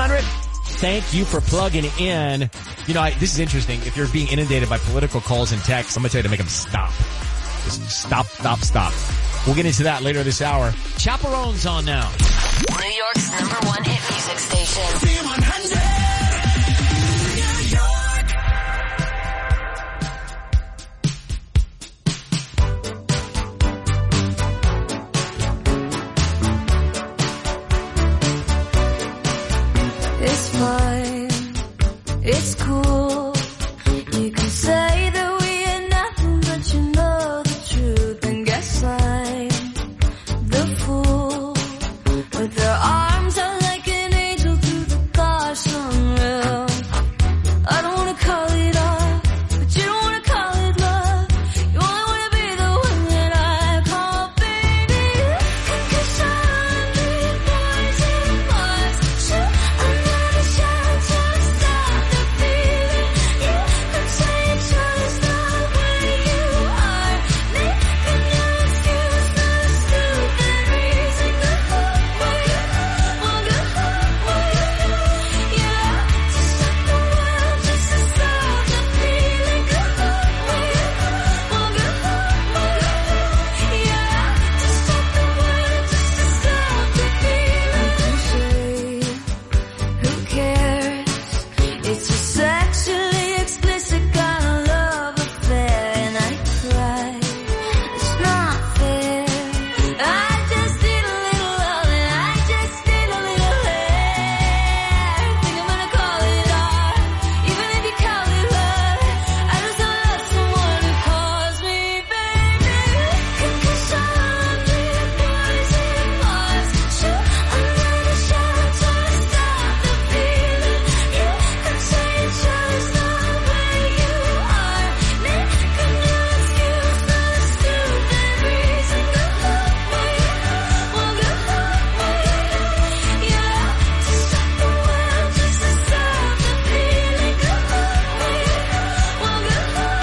Z100. Thank you for plugging in. You know, this is interesting. If you're being inundated by political calls and texts, I'm going to tell you to make them stop. Just stop. We'll get into that later this hour. Chaperone's on now. New York's #1 hit music station. Z100. It's fine, it's cool. You can say that we ain't nothing, but you know the truth. And guess I'm the fool with their arms out like an angel through the gosh unreal. I don't wanna call it off, but you don't wanna call it love. You only wanna be the one that I call baby. Cause I'm the poison bars. Shoot another shot to stop the feeling. You can say it's just the way you are. Making no excuse, no stupid reason. Go home, well, go home, yeah. To stop the world, just to stop the feeling. Go home, well, go home, yeah. To stop the world, just to stop the feeling. Who cares? It's a sexually explicit kind of love affair, and I cry. It's not fair. I just need a little love, and I just need a little hair. Think I'm gonna call it art, even if you call it love. I just love someone who calls me baby. Cause I'm the poison bars. Shoot another shot to stop the feeling. You can say it's just the way you are. Making no excuse, no stupid reason. Go home, well, go home, yeah. To stop the world, just to stop the feeling. Go home, well, go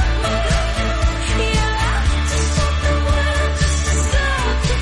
home, yeah. To stop the world, just to stop the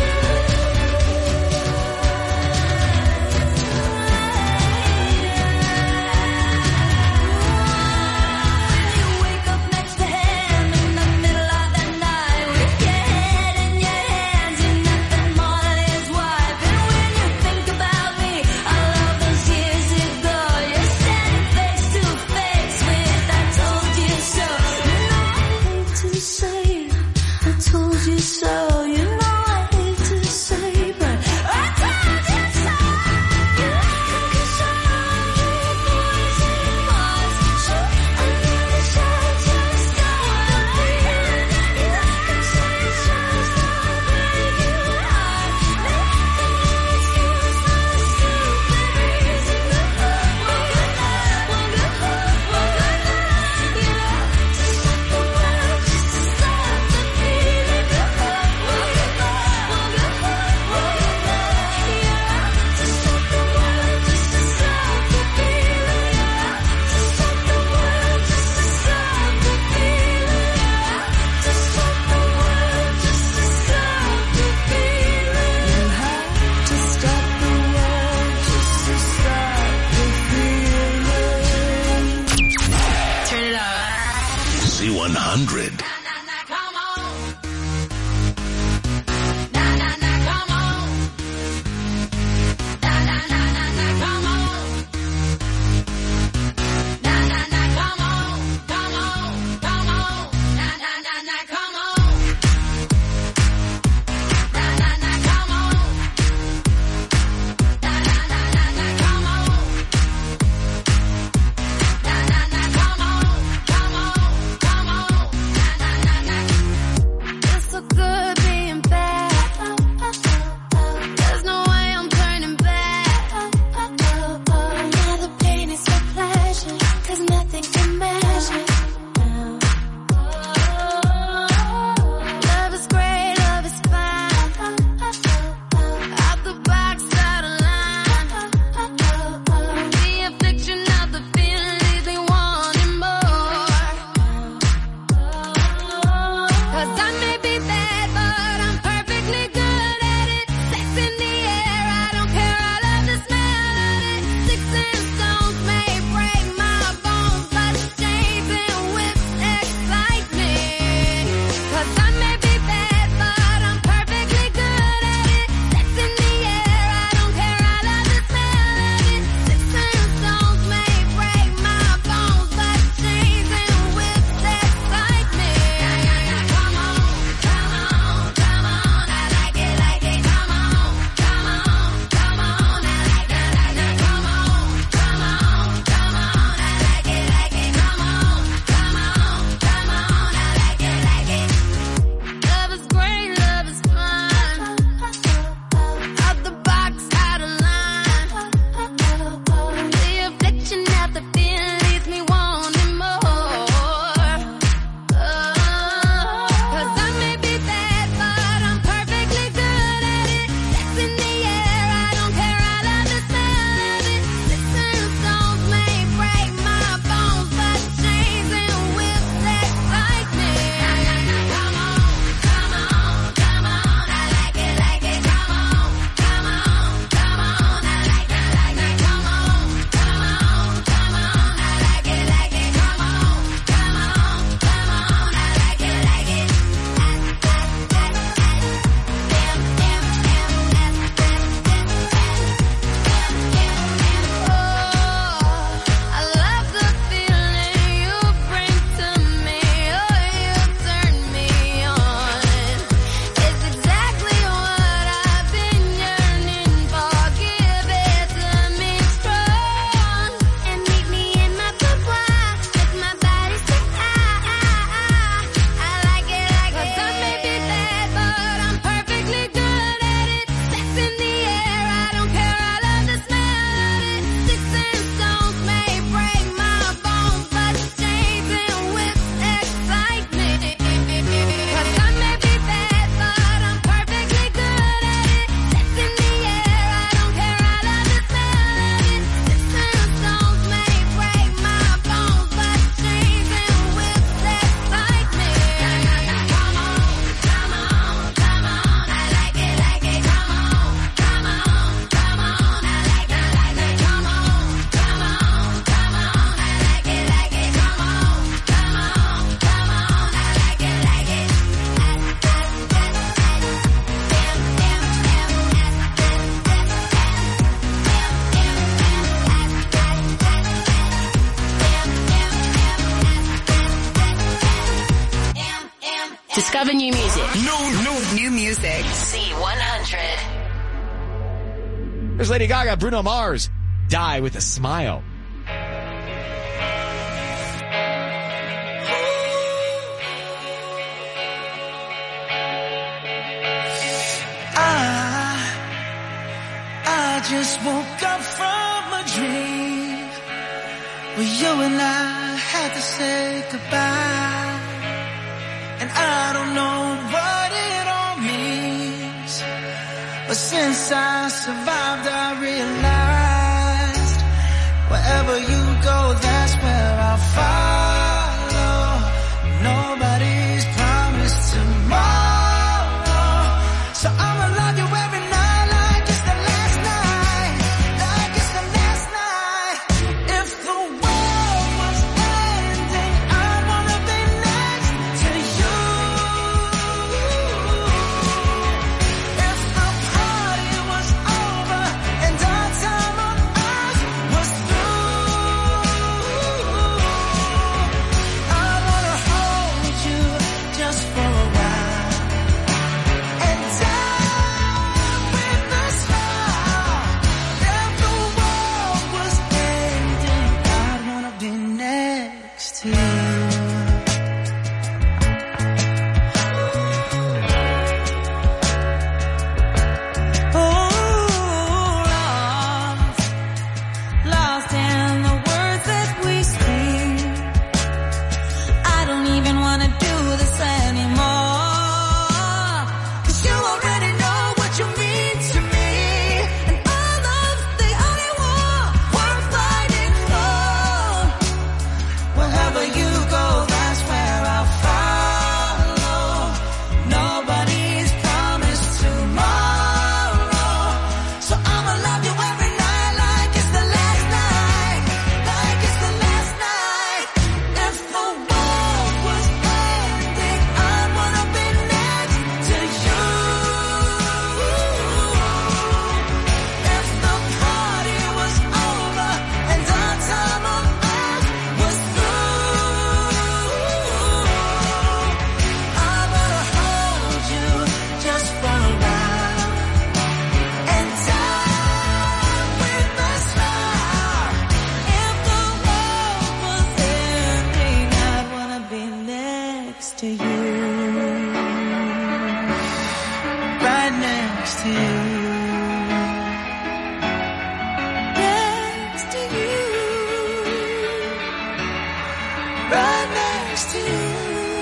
You wake up next to him in the middle of the night with your head in your hands, you're nothing more than his wife. And when you think about me, all of those years ago, you're standing face to face with I told you so. You know I hate to say it, I told you so. You know I hate to say it, but I told you so. Cause I'm the poison bars. Shoot another shot to stop the feeling. You can say it's just the way you are. Making no excuse, no stupid reason. Go home, well, go home, yeah. To stop the world, just to stop the feeling. Go home, well, go home, yeah. To stop the world, just to stop the feeling. To stop the world, just to stop the feeling. To stop the world, just to stop the feeling. You have to stop the world just to stop the feeling. Turn it up. Z100. Come on. Come on. Come on. Come on. Come on. Discover new music. New music. C100. There's Lady Gaga, Bruno Mars, Die with a Smile. I just woke up from a dream where you and I had to say goodbye. And I don't know what it all means, but since I survived I realized wherever you go, that's where I'll follow. Nobody's promised tomorrow, so I'ma love you every night like it's the last night, like it's the last night. If the world was ending, I wanna be next to you. If the party was over and our time right next to you.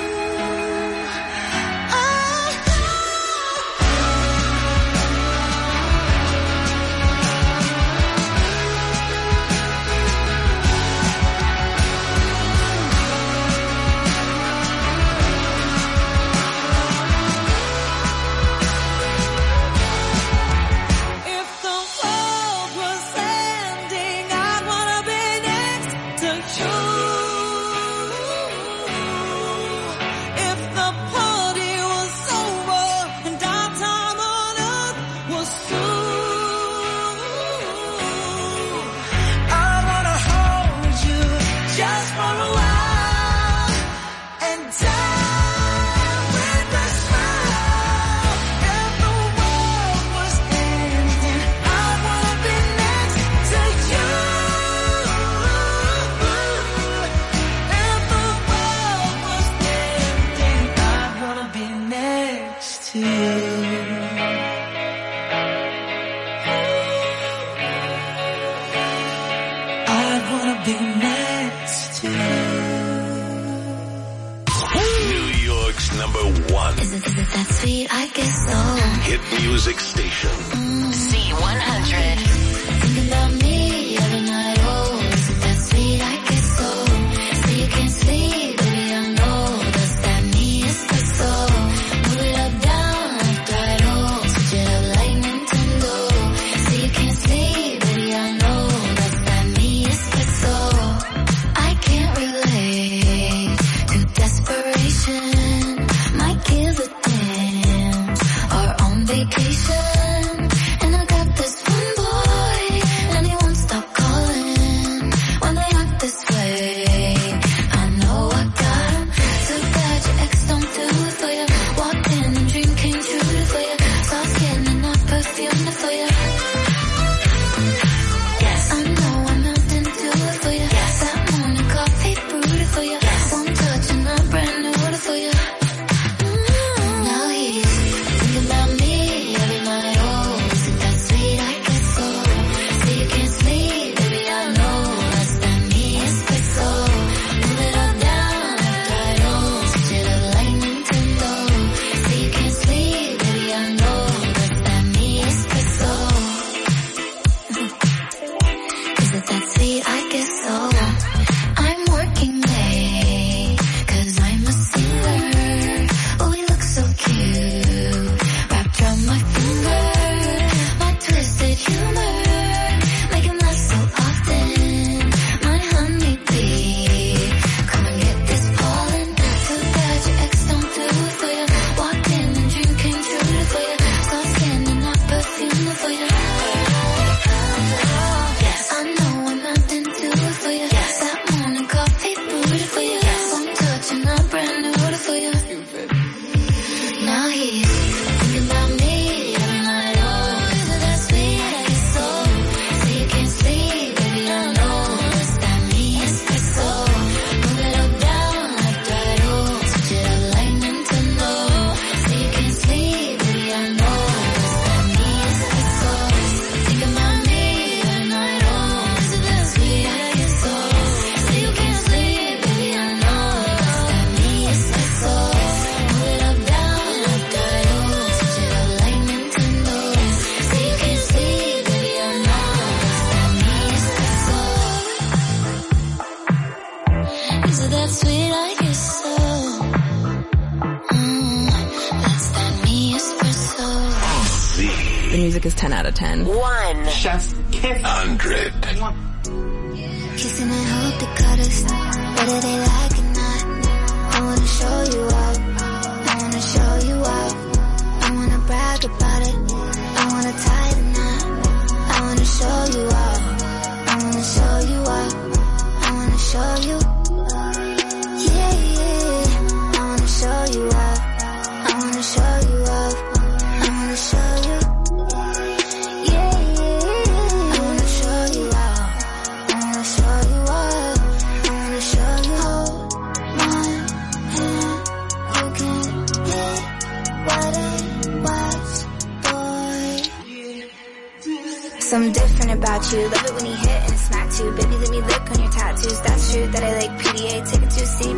Hit music station. C100. Think about me every night, oh, is it that sweet? I guess so. So you can't sleep, baby, I know. Does that mean it's the soul? Move it up, down, left, right, oh, switch it up like Nintendo. So you can't sleep, baby, I know. Does that mean it's the soul? I can't relate to desperation. Might give a damn. Or on vacation. Music is 10 out of 10. 1. Chef's kiss. 100. Kissing and hope they cut us, whether they like it or not. I wanna show you up, I wanna show you up. I wanna brag about it, I wanna tie the knot. I wanna show you up, I wanna show you up. I wanna show you, yeah, yeah. I wanna show you up, I wanna show you up. I wanna show you. Something different about you. Love it when you hit and smack too. Baby, let me lick on your tattoos. That's true that I like PDA. Take it to C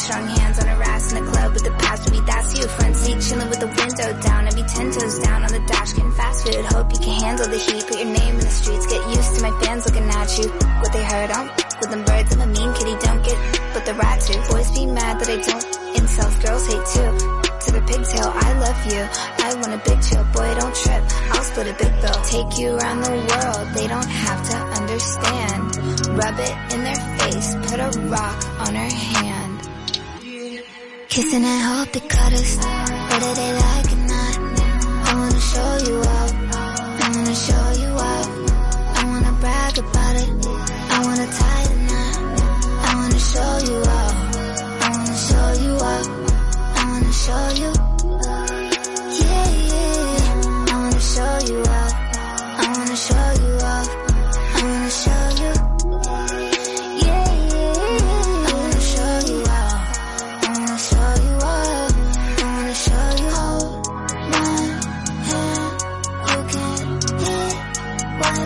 strong hands on her ass in the club with the past. Maybe that's you. Front seat chilling with the window down. I be 10 toes down on the dash getting fast food. Hope you can handle the heat. Put your name in the streets. Get used to my fans looking at you. What they heard on with them birds. I'm a mean kitty. Don't get but the rat too. Boys be mad that I don't. Incels, girls hate too. To the pigtail, I love you. I want a big chill, boy, don't trip. I'll split a big bill. Take you around the world, they don't have to understand. Rub it in their face, put a rock on her hand. Kissing and hope they cut us, whether they like or not. I wanna show you up, I wanna show you up. I wanna brag about it, I wanna tie the knot. I wanna show you up, I wanna show you up. Show you, yeah, yeah. I wanna show you up. I wanna show you up. I wanna show you, yeah, yeah. I wanna show you up. I wanna show you up. I wanna show you. Hold my hand. You can hit what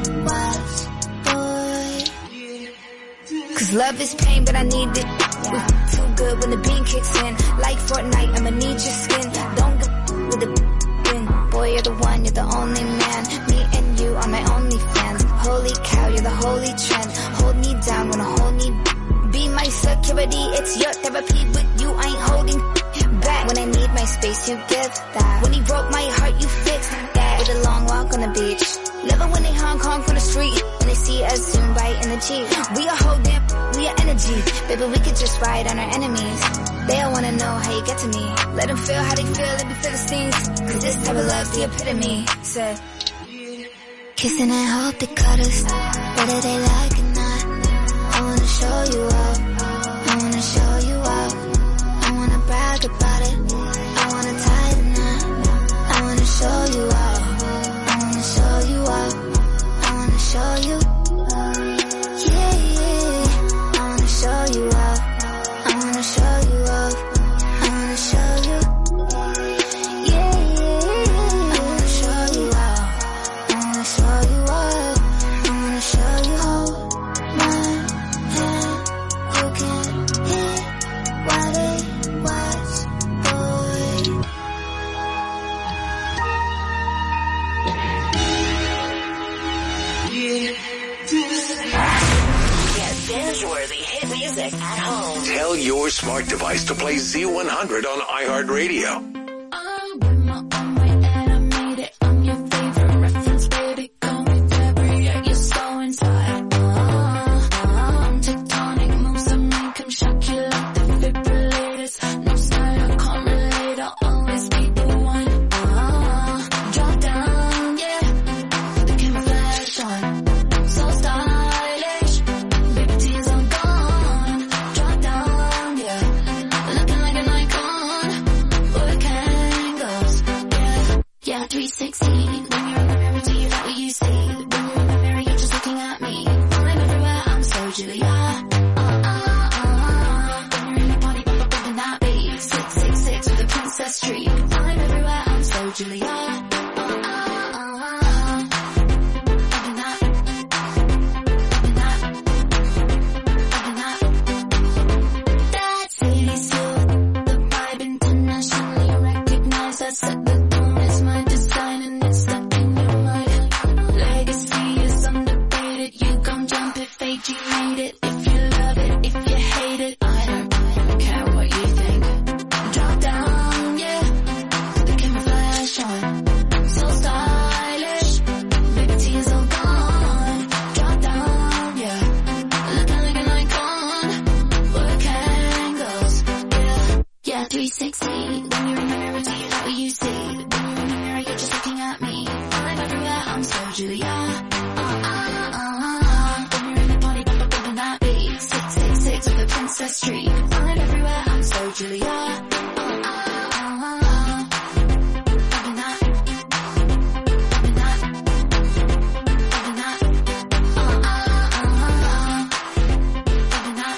it was, boy. Cause love is pain, but I need it. Too good when the bean kicks in. Like Fortnite, I'ma need your skin. Don't go with the bin. Boy, you're the one, you're the only man. Me and you are my only fans. Holy cow, you're the holy trend. Hold me down, wanna hold me be my security. It's your therapy, but you ain't holding back. When I need my space, you give that. When he broke my heart, you fixed that. With a long walk on the beach. Love it when they Hong Kong from the street. When they see us zoom right in the Jeep. We are whole damn, we are energy. Baby, we could just ride on our enemies. They all wanna know how you get to me. Let them feel how they feel, let me feel the stings. Cause this type of love's the epitome. Said, kissing and hope they cut us, whether they like or not. I wanna show you up, I wanna show you up. I wanna brag about it, I wanna tie the knot. I wanna show you up, I wanna show you up. I wanna show you, yeah, yeah. I wanna show you up, I wanna show you up. I wanna show you, yeah, yeah. I wanna show you up, I wanna show you up. I wanna show you. Hold my hand, you can hit what it was, boy. Get binge-worthy hit music at home. Tell your smart device to play Z100 on iHeartRadio. I'm with my own way and I made it. I'm your favorite reference, baby. Call me February, yeah, you're so inside. I'm tectonic moves I make them shock you like the defibrillators. No style, I can't relate. I'll always be the one. Drop down, yeah. The camera flash on. So stylish. Baby, tears are gone. Drop down, yeah. Looking like an icon. Work angles, yeah. Yeah, 360. When you're in the mirror, do you like what you see? When you're in the mirror, you're just looking at me. I'm everywhere, I'm so Julia. When you're in the party, bumping that beat. 666 with a princess streak. I'm everywhere, I'm so Julia. Bumping that. That city's you, the vibe internationally recognized. I set the tone, it's my design and it's stuck in your mind. Legacy is undefeated, you gon' jump if AG made it. If you love it, if you hate it, I don't care what you think. Drop down, yeah, the camera flash on. So stylish, baby tears all gone. Drop down, yeah, looking like an icon. Work angles, yeah, 360. When you're in the mirror, do you like what you see? When you're in the mirror, you're just looking at me. I'm everywhere, I'm so Julia. When you're in the party, bumping that beat. 666 with a princess streak. I'm everywhere, I'm so Julia. Bumping that. Bumping that. Bumping that. Bumping that.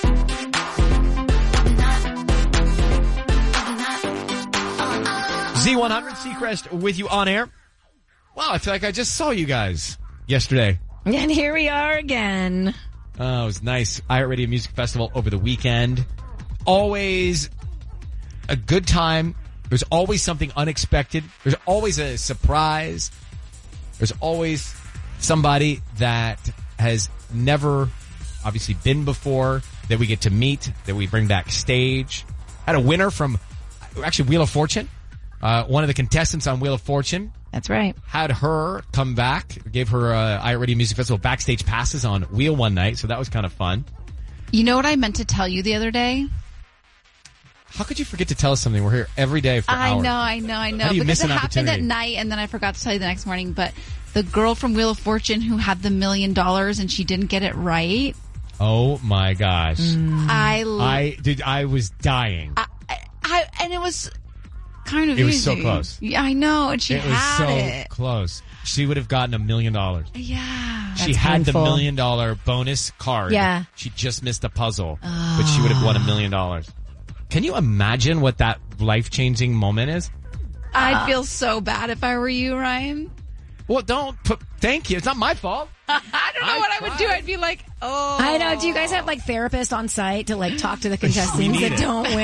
Z100 Seacrest with you on air. Wow, I feel like I just saw you guys yesterday. And here we are again. Oh, it was nice. iHeartRadio Music Festival over the weekend. always a good time. There's always something unexpected. There's always a surprise. There's always somebody that has never obviously been before that we get to meet, that we bring backstage. Had a winner from actually Wheel of Fortune. One of the contestants on Wheel of Fortune. That's right. Had her come back, gave her iHeartRadio Music Festival backstage passes on Wheel one night, so that was kind of fun. You know what I meant to tell you the other day? How could you forget to tell us something? We're here every day for hours. I know. How do you because miss an it happened opportunity? at night, and then I forgot to tell you the next morning. But the girl from Wheel of Fortune who had the $1 million and she didn't get it right. Oh my gosh! I was dying. And it was kind of It easy. was so close. Yeah, I know, and she It was had so it. close. She would have gotten $1 million. Yeah. She had the $1 million bonus card. Yeah. She just missed a puzzle, but she would have won $1 million. Can you imagine what that life-changing moment is? I'd feel so bad if I were you, Ryan. Well, thank you. It's not my fault. I don't know what I would do. I'd be like, oh. I know. Do you guys have like therapists on site to like talk to the contestants that don't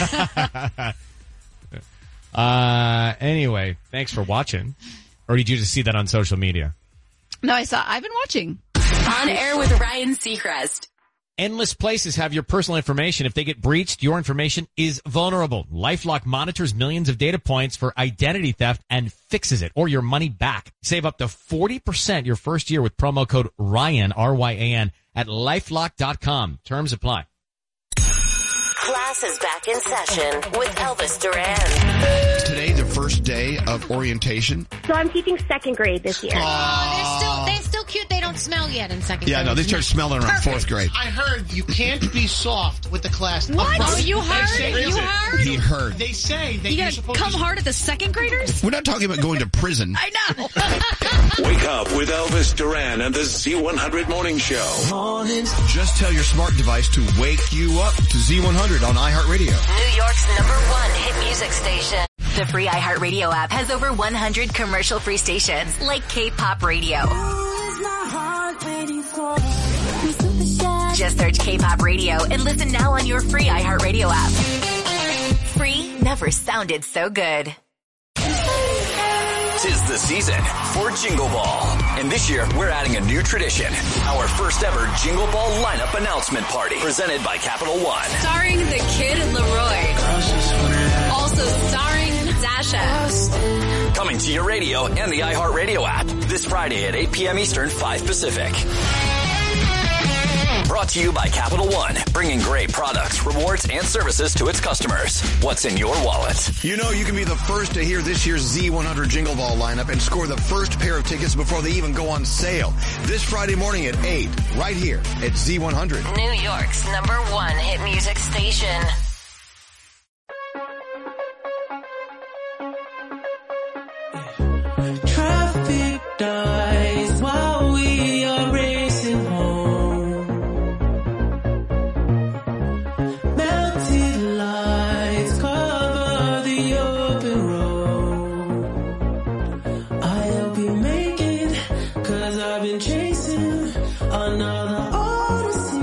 win? Anyway, thanks for watching. Or did you just see that on social media? No, I've been watching. On Air with Ryan Seacrest. Endless places have your personal information. If they get breached, your information is vulnerable. LifeLock monitors millions of data points for identity theft and fixes it, or your money back. Save up to 40% your first year with promo code RYAN, R-Y-A-N, at LifeLock.com. Terms apply. Class is back in session with Elvis Duran. Today, the first day of orientation. So I'm teaching second grade this year. They're still cute. They don't smell yet in second grade. Yeah, no, they start smelling around fourth grade. I heard you can't be soft with the class. What? Oh, you heard? You heard? He heard. They say that you you're gotta supposed come to... hard at the second graders? We're not talking about going to prison. I know. Wake up with Elvis Duran and the Z100 Morning Show. Just tell your smart device to wake you up to Z100 on iHeartRadio. New York's #1 hit music station. The free iHeartRadio app has over 100 commercial-free stations like K-Pop Radio. Just search K-Pop Radio and listen now on your free iHeartRadio app. Free never sounded so good. 'Tis the season for Jingle Ball. And this year, we're adding a new tradition. Our first ever Jingle Ball lineup announcement party presented by Capital One. Starring the Kid Leroy. Also starring Dasha. Coming to your radio and the iHeartRadio app this Friday at 8 p.m. Eastern, 5 Pacific. Brought to you by Capital One, bringing great products, rewards, and services to its customers. What's in your wallet? You know you can be the first to hear this year's Z100 Jingle Ball lineup and score the first pair of tickets before they even go on sale. This Friday morning at 8, right here at Z100. New York's #1 hit music station. Traffic dies while we are racing home. Melted lights cover the open road. I'll be making, 'cause I've been chasing another odyssey.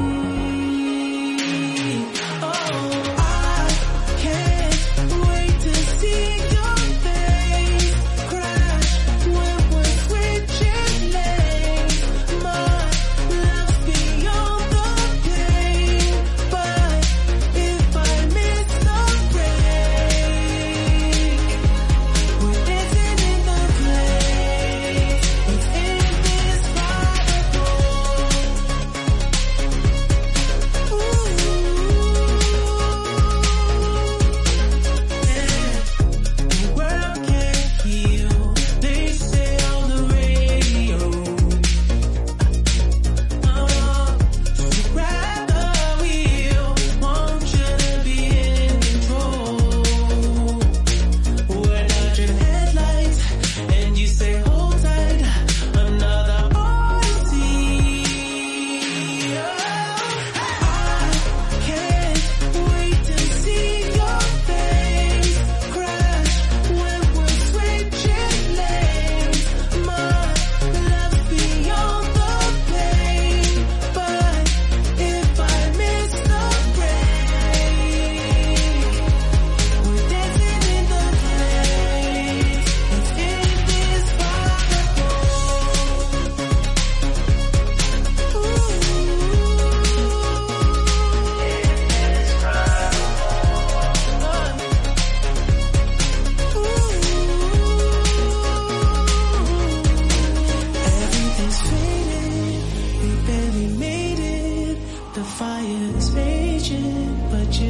Oh, I can't wait to see your face crash when we're switching lanes. My love's beyond the pain, but if I miss the break, we're dancing in the place. It's in this Bible.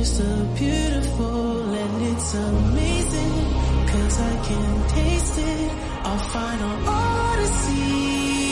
you're so beautiful and it's amazing. 'Cause I can taste it. I'll find on Odyssey.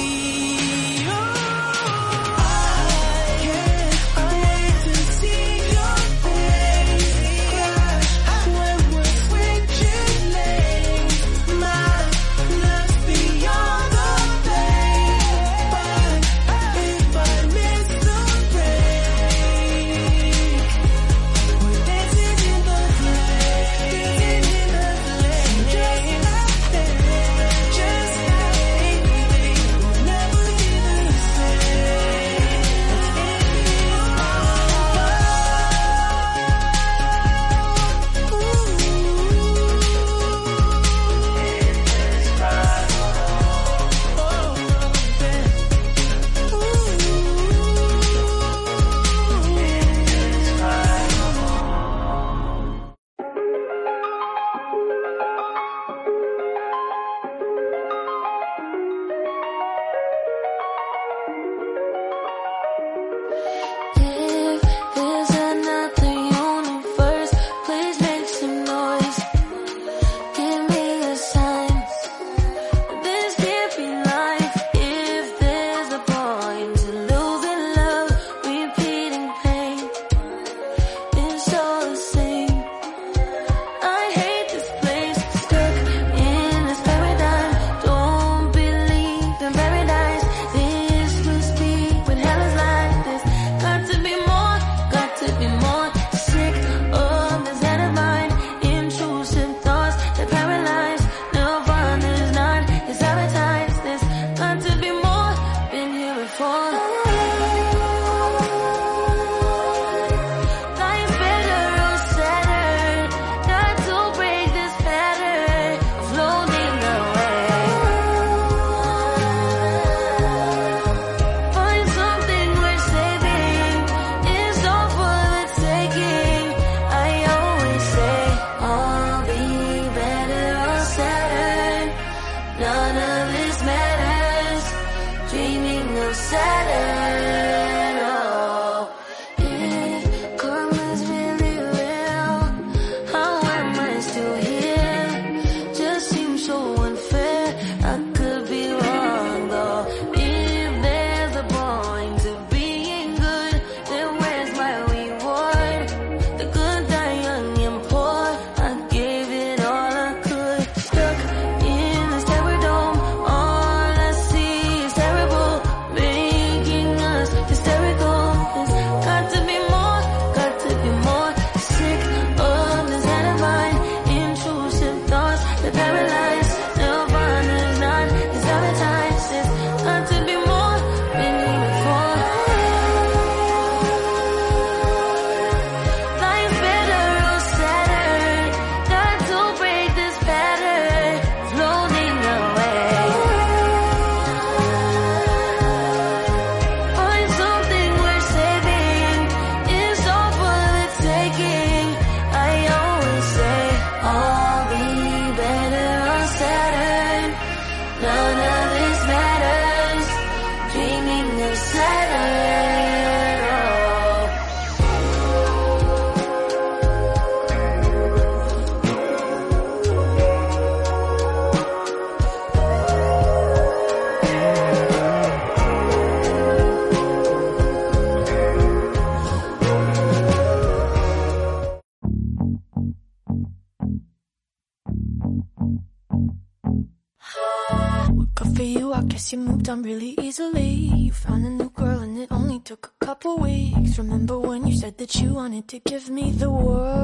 You moved on really easily. You found a new girl and it only took a couple weeks. Remember when you said that you wanted to give me the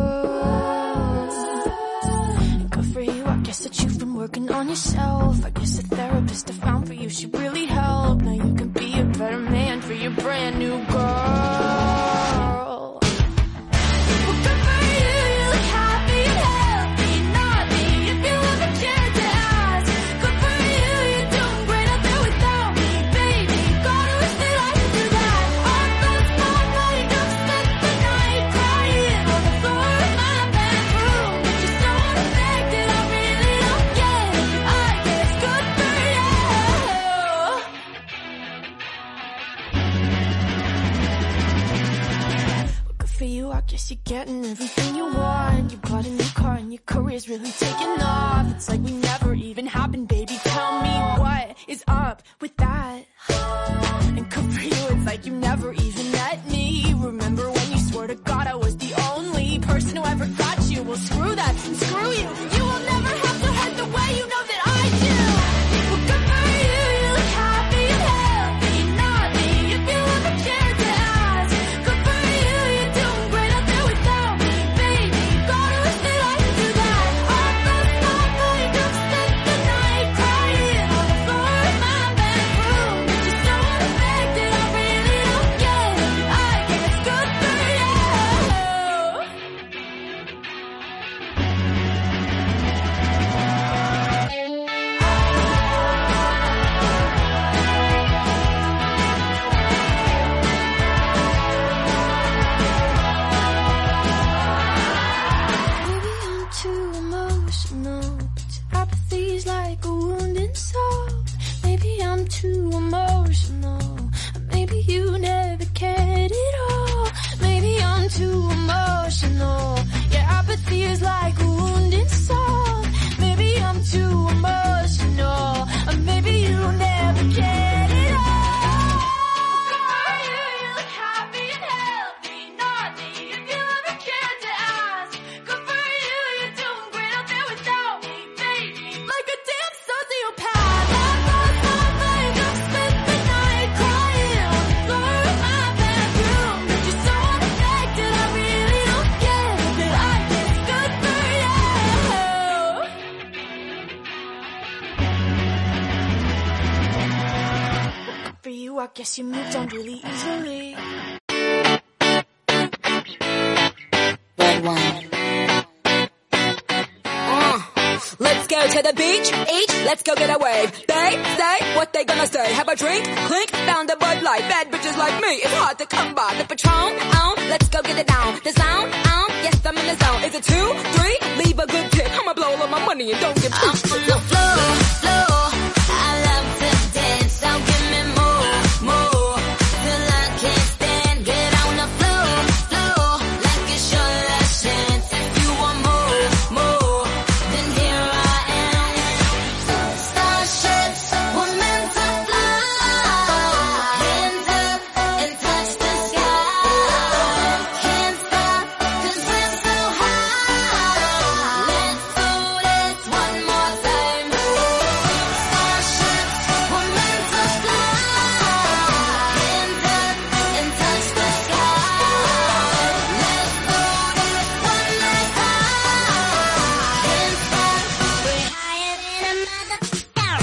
world? And good for you, I guess that you've been working on yourself. I guess the therapist I found for you should really help. Now you can be a better man for your brand new girl. Guess you're getting everything you want. You bought a new car and your career's really taking off. It's like we never even happened, baby. Tell me what is up with that? And good for you, it's like you never even met me. Remember when you swore to God I was the only person who ever got you? Well, screw that and screw you. You will never have to hurt the way you know that I do. Well, good for you, you look happy and healthy. Not me, if you ever cared to ask. Good for you, you're doing great out there without me, baby. Gotta wish that I could do that. All those small breakups, spent the night crying on the floor of my bedroom. But you're so unaffected, I really don't get it. I guess good for you. Maybe I'm too emotional. Apathy's like a wounded soul. Maybe I'm too emotional. Maybe you never cared at all. Maybe I'm too emotional. Yeah, apathy is like a wounded soul. Maybe I'm too emotional. Maybe you never cared at all. Good for you, you look happy and healthy. Not me, if you ever cared to ask. Good for you, you're doing great out there without me, baby. Like a damn sociopath. All those small breakups, spent the night crying on the floor of my bedroom. But you're so unaffected, I really don't get it. But I guess good for you. Good for you, I guess you moved on really easily. Red wine. Let's go to the beach, eat, let's go get a wave. They say what they gonna say. Have a drink, clink, found a Bud Light. Bad bitches like me, it's hard to come by. The Patron, let's go get it down. The sound, yes, I'm in the zone. Is it 2, 3? Leave a good tip. I'ma blow all my money and don't give I'm on the floor. I love to dance, so give me more. Till I can't stand, get on the floor. Like it's your last chance. If you want more, then here I am. Starships were meant to fly. Hands up and touch the sky. Can't stop 'cause we're so high. Let's do this one more time. Starships were meant to fly. Hands up and touch the sky. Let's do this one last time. Can't stop, we're higher than a mother.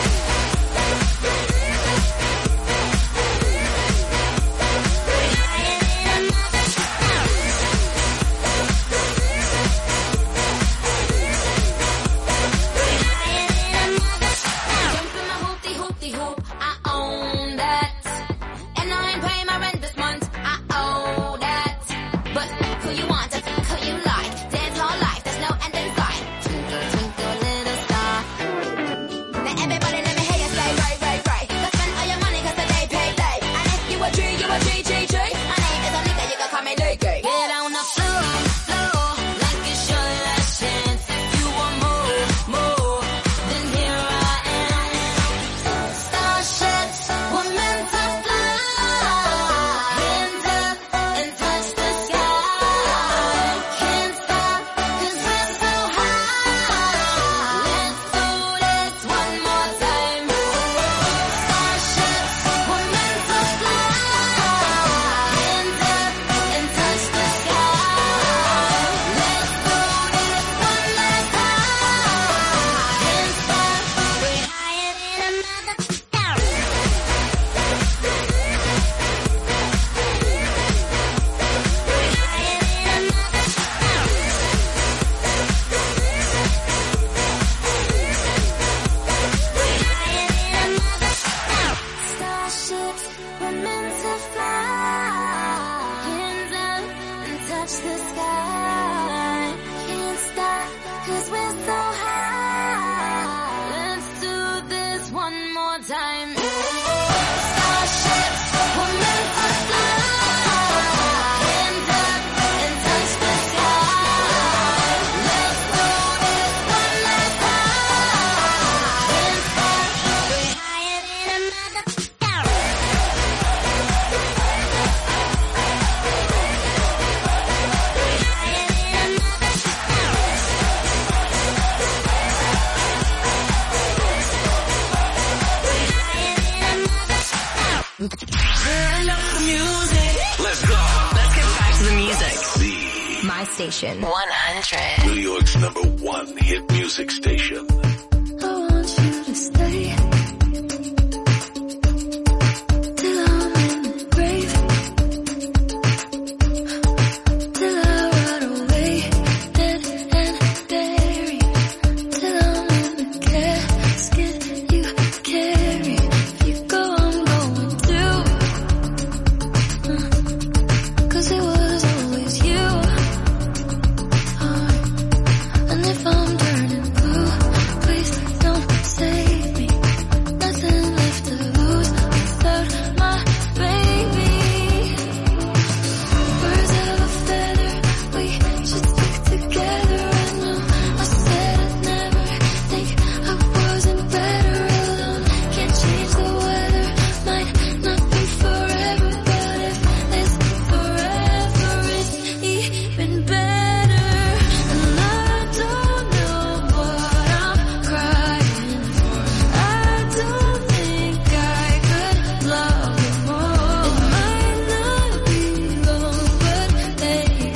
Jumping my hoopty hoop, I own that. And I ain't paying my rent this month, I owe that. But who you want, who you like, dance all life, there's no end in sight. Twinkle, twinkle, little star. Now everybody let me hear you say, right. Go spend all your money 'cause the day pay late. And if you a G, you a G. My name is a nigga, you can call me Nicky. Get on the floor, like it's your last chance. If you want more, then here I am. Starships were meant to fly. Hands up and touch the sky. Can't stop 'cause we're so high. Let's do this one more time. Starships were meant to fly. Hands up and touch the sky. Let's do this one last time. Can't stop, we're higher than a mother. Starships were meant to fly. Hands up and touch the sky. Can't stop 'cause we're so high. Let's do this one more time. Starships were meant to fly. Hands up and touch Turn up the music. Let's go. Let's get back to the music. Z. My station. 100. New York's #1 hit music station. I want you to stay till I'm in the grave, till I rot away, dead and buried, till I'm in the casket you carry. If you go, I'm going too, 'cause it was always you. And if I'm turning blue, please don't save me. Nothing left to lose without my baby. Birds of a feather, we should stick together. I know I said I'd never think I wasn't better alone. Can't change the weather, might not be forever, but if this forever is even better. And I don't know what I'm crying for. I don't think I could love you more. It might not be long, but maybe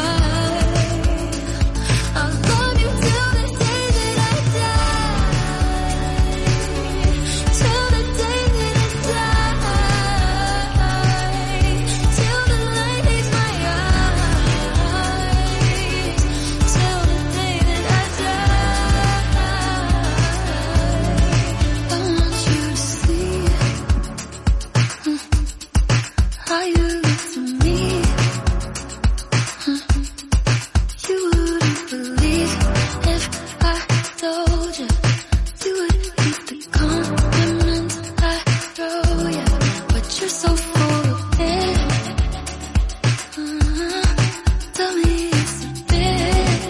I'll love you till the day that I die. Till the day that I die. Till the light hits my eyes. Till the day that I die. I want you to see how you look to me. You wouldn't believe if I told you. You would keep the compliments I throw you, but you're so full of it. Tell me it's a bit.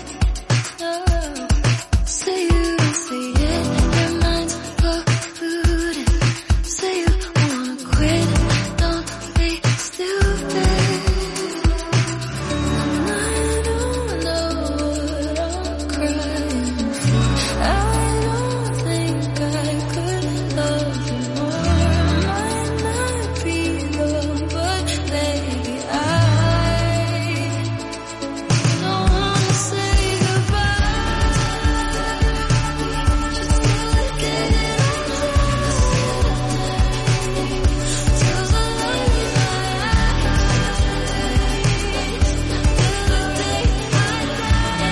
Say you don't see it, your mind's polluted. Say you wanna quit, don't be stupid. And I don't know what I'm crying for. I don't think I could love you more. Might not be love, but maybe I don't wanna say goodbye. Just gotta get it till the light in my eyes. Till the day I die.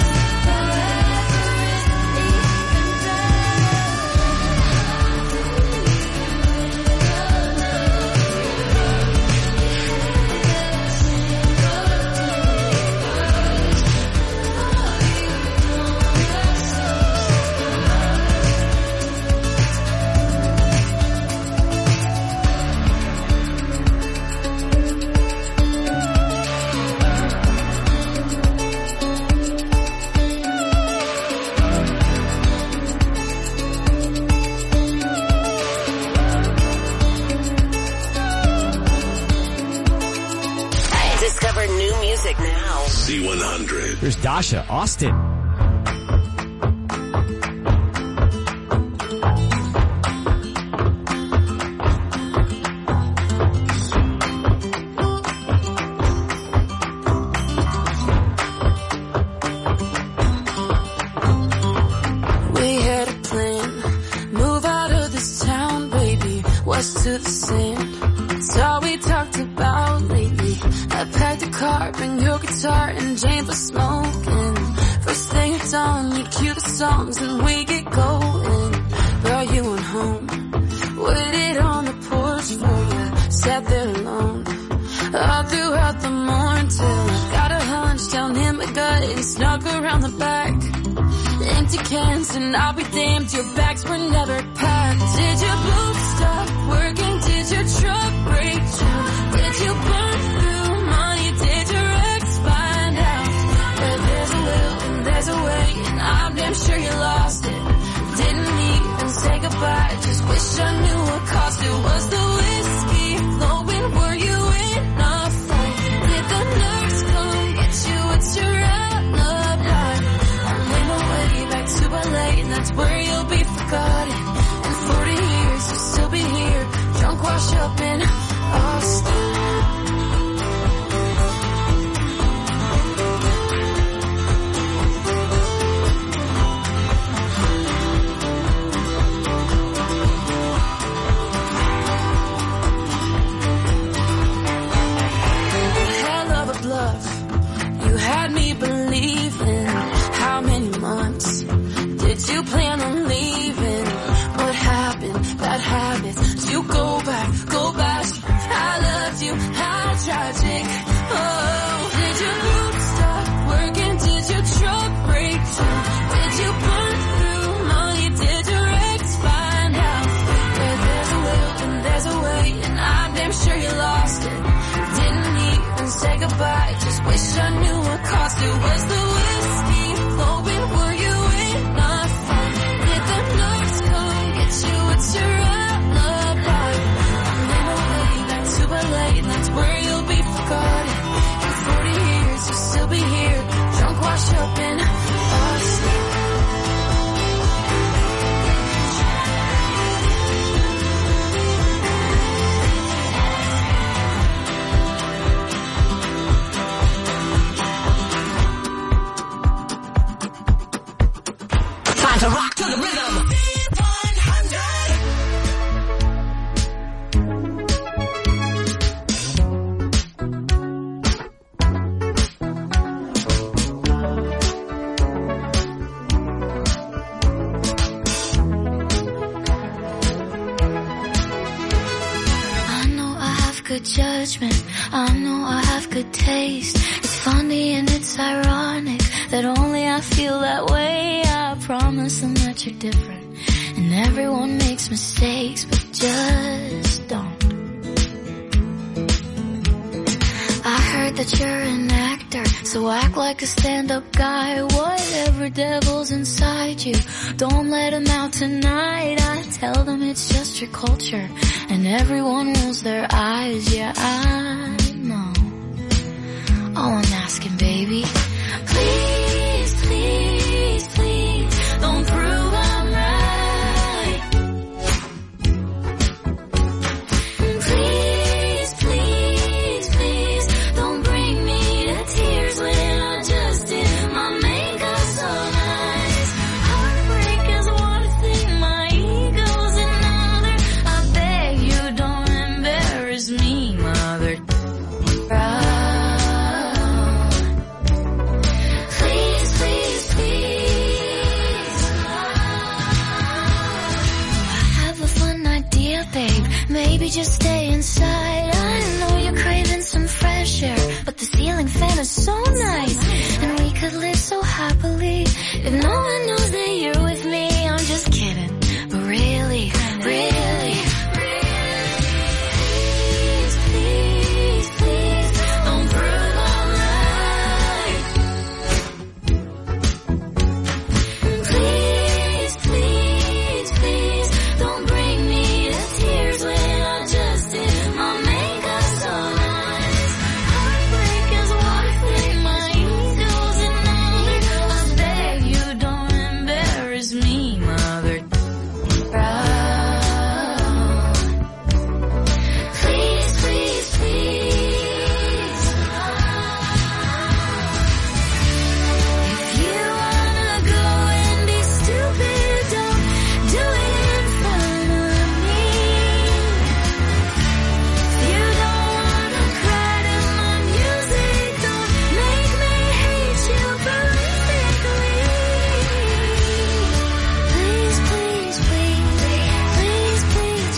Discover new music now. Z100. Here's Dasha, Austin. We had a plan, move out of this town, baby, west to the sand. It's all we talked about lately. I packed a car, bring your guitar, and James was smoking. First thing it's on, you cue the songs, and we get going. Brought you on home, waited on the porch for you, sat there alone. All throughout the morning till I got a hunch down in my gut and snuck around the back. Empty cans and I'll be damned, your bags were never packed. Did your boots stop working? Did your truck break down? Did you burn through money? Did your ex find out? But there's a will and there's a way, and I'm damn sure you lost it. Didn't even say goodbye, just wish I knew what cost it. Was the whiskey flowing? Were you in a fight? Did the nurse come get you? What's your alibi? I'm on my way back to LA, and that's where you'll be forgotten. In 40 years, you'll still be here, drunk, washed up, and good judgment. I know I have good taste. It's funny and it's ironic that only I feel that way. I promise them that you're different, and everyone makes mistakes, but just don't. I heard that you're an actor, so act like a stand-up guy. Whatever devil's inside you, don't let him out tonight. I tell them it's just your culture, and everyone rolls their eyes. Yeah, I know. All I'm asking, baby, please, please, please, don't prove I'm right. Please, please, please, don't bring me to tears when I just did my makeup so nice. Heartbreak is one thing, my ego's another. I beg you don't embarrass me, mother. Please, please, please. I have a fun idea, babe. Maybe just stay inside. I know you're craving some fresh air, but the ceiling fan is so nice, and we could live so happily if no one knows that you're with me. I'm just kidding, but really, really. Please, please, please, don't prove I'm right. Please, please, please, don't bring me to tears when I just did my makeup so nice. Heartbreak is one thing, my ego's another. I beg you don't embarrass me, mother. Please, please, please. If you wanna go and be stupid, don't do it in front of me. If you don't wanna cry to my music, don't make me hate you perfectly. Please, please, please, please, please,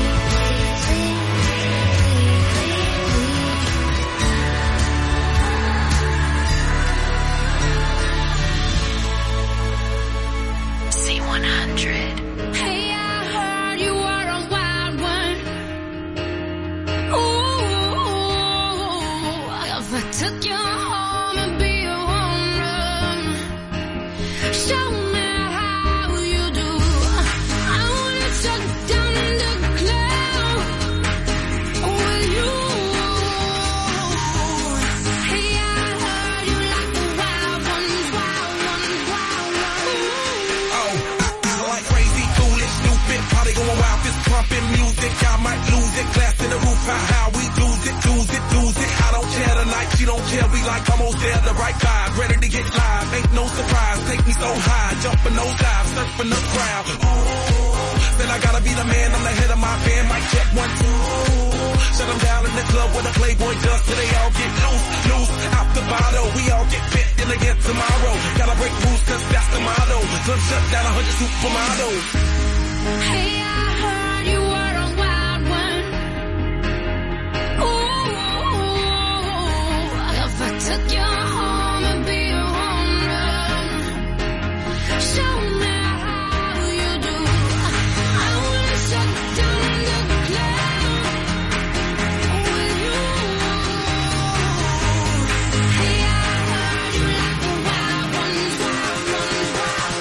C100. Hey, I heard you were a wild one. Ooh, if I took you home and be a home run, show me how you do. I wanna shut down the cloud with you. Hey, I heard you like the wild ones, wild ones, wild ones. Oh, I like crazy, foolish, stupid, party going wild, fist pumping music. I might lose it, glass to the roof, how we lose it, lose it, lose it. I don't care tonight, she don't care, we like almost there, the right vibe, ready to get live, ain't no surprise, take me so high, jumping those dives, surfing the crowd. Ooh, said I gotta be the man, I'm the head of my band, mic check 1, 2. Shut them down in the club where the Playboy does, till they all get loose, loose, out the bottle, we all get fit in again tomorrow. Gotta break rules, cause that's the motto, club shut down 100 supermodels. Hey, I heard you were a wild one. Ooh, if I took you home and be a home run, show me how you do. I wanna shut down the cloud with you. Hey, I heard you like the wild ones, wild ones, wild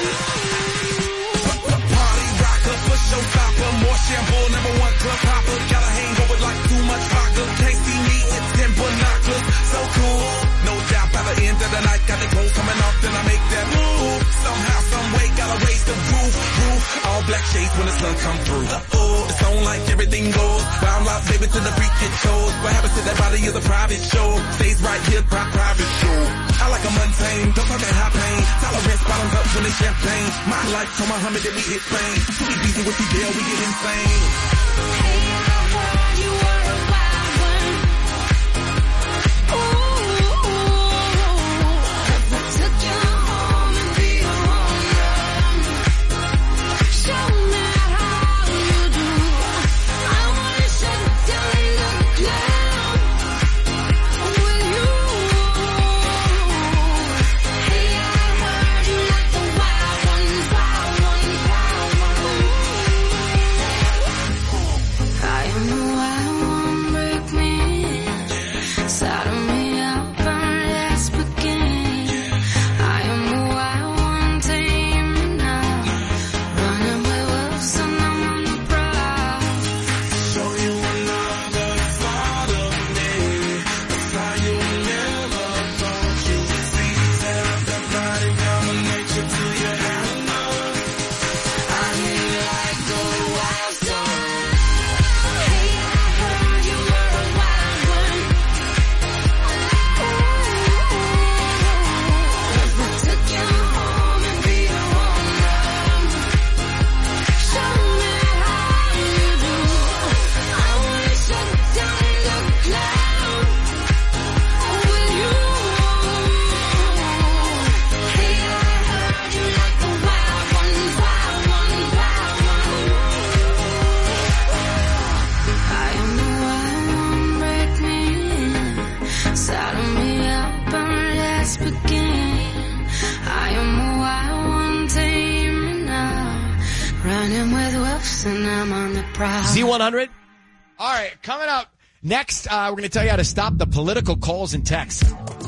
ones. Party rocker, push your stopper, more shampoo, number one club hopper. Got a hangover like too much vodka. Can't see me with 10 binoculars. So cool, no doubt by the end of the night. Got the clothes coming off, then I make that move. Somehow, some way, gotta raise the roof. All black shades when the sun come through. It's on like everything goes. Wild out, baby, to the freak it shows. What happens to that body is a private show. Stays right here, private show. I like a mundane, don't talk that high pain. Tolerance bottoms up when it's champagne. My life told Muhammad that we hit fame. Too easy with the deal, we get insane. Hey, I heard you were a wild one. Ooh, if I took you home and be a home run, show me how you do. I wanna shut down the begin. I am who I want to hear now. Running with wolves and I'm on the prowl. Z100. All right, coming up next, we're going to tell you how to stop the political calls and texts.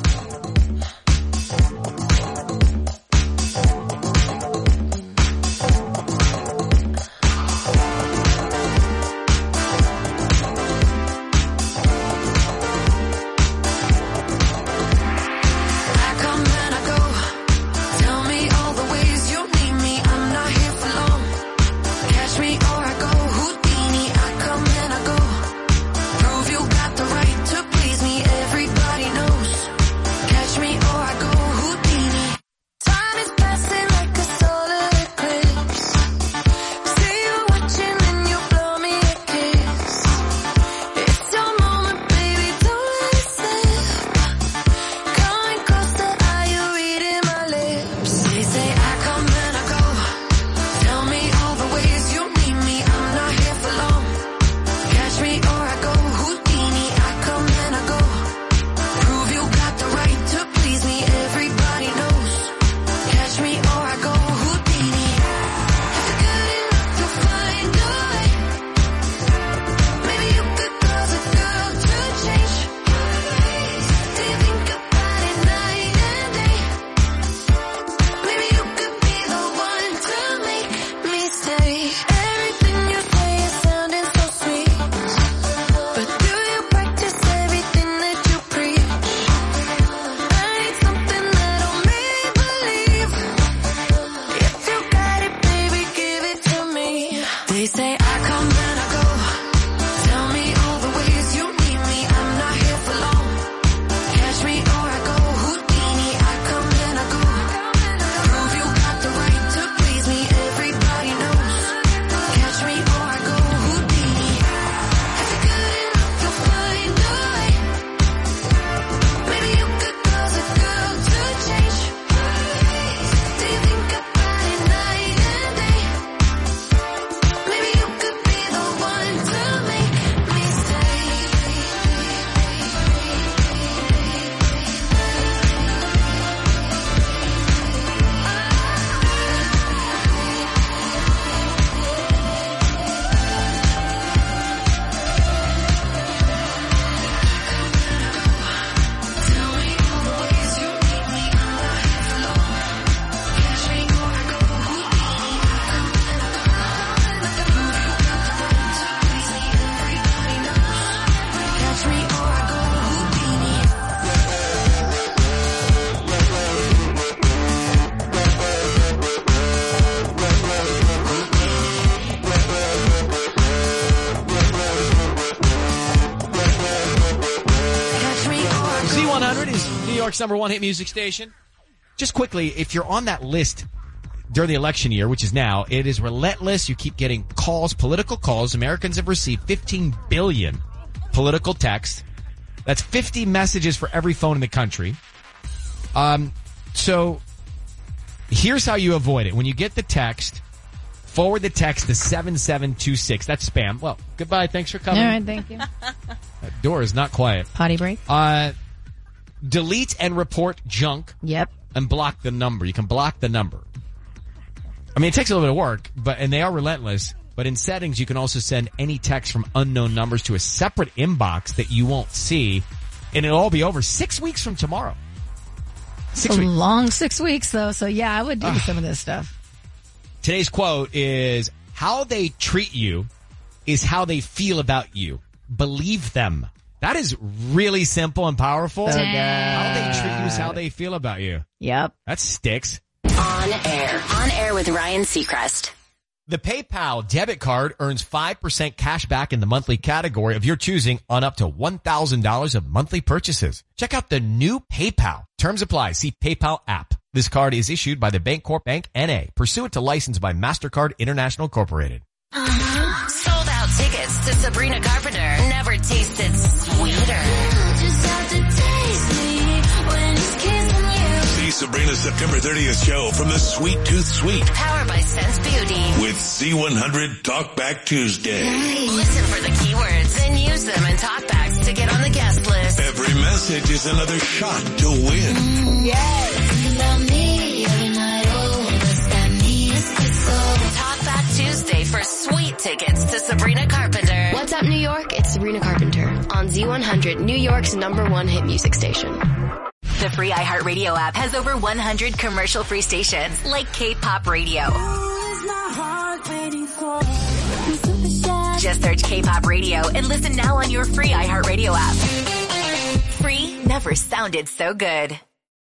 York's number one hit music station. Just quickly, if you're on that list during the election year, which is now, it is relentless. You keep getting calls, political calls. Americans have received 15 billion political texts. That's 50 messages for every phone in the country. So here's how you avoid it. When you get the text, forward the text to 7726. That's spam. Well, goodbye. Thanks for coming. All right, thank you. That door is not quiet. Potty break. Delete and report junk. Yep. And block the number. You can block the number. I mean, it takes a little bit of work, and they are relentless. But in settings, you can also send any text from unknown numbers to a separate inbox that you won't see, and it'll all be over 6 weeks from tomorrow. 6 weeks. Long 6 weeks, though. So yeah, I would do some of this stuff. Today's quote is, how they treat you is how they feel about you. Believe them. That is really simple and powerful. So good. How they treat you is how they feel about you. Yep. That sticks. On air with Ryan Seacrest. The PayPal debit card earns 5% cash back in the monthly category of your choosing on up to $1,000 of monthly purchases. Check out the new PayPal. Terms apply. See PayPal app. This card is issued by the Bancorp Bank N.A., pursuant to license by MasterCard International Incorporated. Sold out tickets to Sabrina Carpenter. Never tasted sweeter. Just have to taste me when it's kissing you. See Sabrina's September 30th show from the Sweet Tooth Suite. Powered by Sense Beauty. With Z100 Talkback Tuesday. Listen for the keywords, then use them in talkbacks to get on the guest list. Every message is another shot to win. Talkback Tuesday for sweet tickets to Sabrina Carpenter. What's up, New York? It's Sabrina Carpenter on Z100, New York's #1 hit music station. The free iHeartRadio app has over 100 commercial-free stations like K-Pop Radio. Just search K-Pop Radio and listen now on your free iHeartRadio app. Free never sounded so good.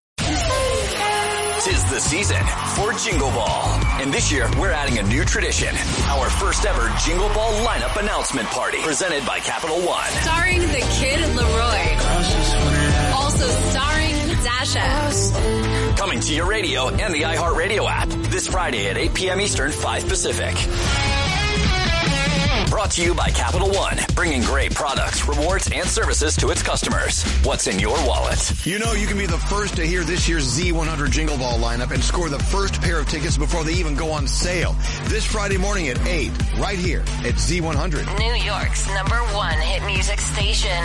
'Tis the season for Jingle Ball. And this year, we're adding a new tradition. Our first ever Jingle Ball lineup announcement party presented by Capital One. Starring the Kid Leroy. Also starring Dasha. Coming to your radio and the iHeartRadio app this Friday at 8 p.m. Eastern, 5 Pacific. Brought to you by Capital One, bringing great products, rewards, and services to its customers. What's in your wallet? You know you can be the first to hear this year's Z100 Jingle Ball lineup and score the first pair of tickets before they even go on sale. This Friday morning at 8, right here at Z100. New York's #1 hit music station.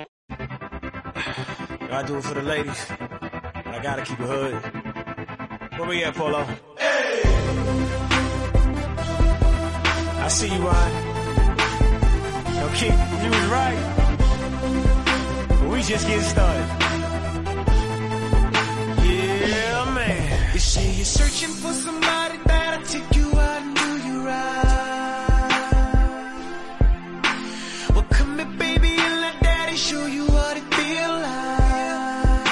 I do it for the ladies. I gotta keep it hood. Where we at, Polo? Hey! I see you, Ryan. Yo, Keith, you was right. But we just getting started. Yeah, man. You say you're searching for somebody that'll take you out and do you right. Well, come here, baby, and let daddy show you what it feel like.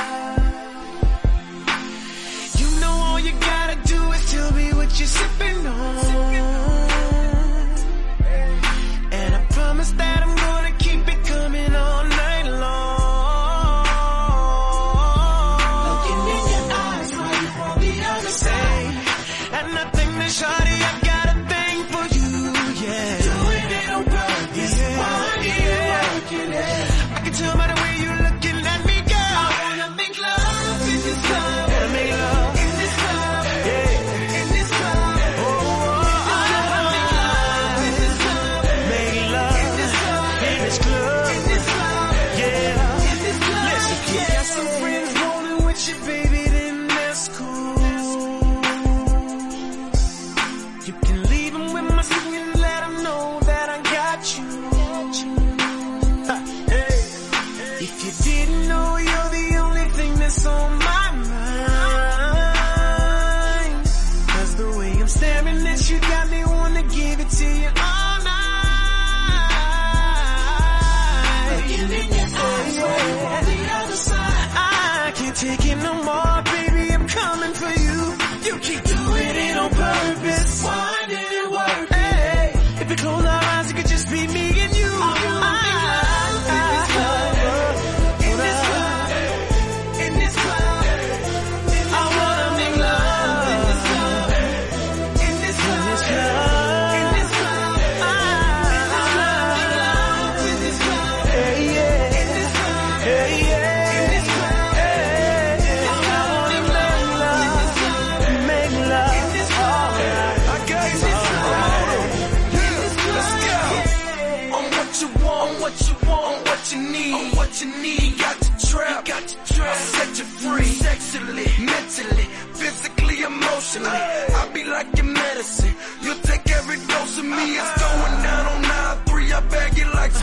You know all you gotta do is tell me what you're sipping on. And I promise that I'm gonna keep it coming all night long. Looking in your eyes while you on the other side. And I think that shawty, I got a thing for you, yeah. Doing it on purpose, working it. I can tell by the way you're looking at me, girl. I wanna make love in this club. Wanna make love in this club, yeah. In this club, oh, I wanna make love in this club. Make love in this club, in this club, in this club, yeah. In this club, listen, if you got some friends rolling with you, baby, then that's cool. You can leave them with my singing and let them know that I got you. Ha, hey. If you didn't know, you're the only thing that's on my mind. 'Cause the way I'm staring at you got me wanna give it to you all night. Looking in your eyes, while you on the other side. I can't take it no more, baby, I'm coming for you. You keep doing it on purpose. Why did it work? Hey, if we close our eyes, it could just be me and you. In this club, I wanna make love in this club. In this club, in this club, I make love in this club. Hey, yeah. In this club, hey, yeah. In this club, hey, I wanna make love, make love. In this club, I got you. Let's go. On what you want, what you want, what you need, what you need.